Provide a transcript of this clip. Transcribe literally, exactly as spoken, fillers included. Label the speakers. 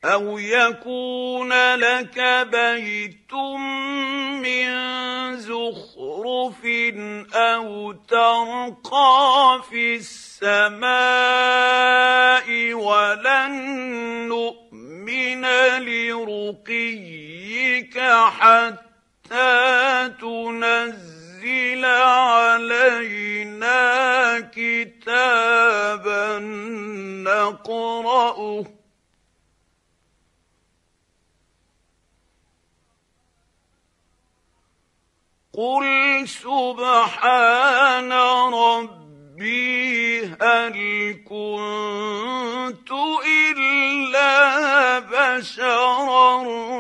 Speaker 1: أَوْ يَكُونَ لَكَ بَيْتٌ مِّن زُخْرُفٍ أَوْ تَرْقَىٰ فِي السَّمَاءِ وَلَن نُّؤْمِنَ لِرُقِيِّكَ حَتَّىٰ تُنَزِّلَ عَلَيْنَا كِتَابًا نَّقْرَؤُهُ ۗ قُلْ سُبْحَانَ رَبِّي هَلْ كُنتُ إِلَّا بَشَرًا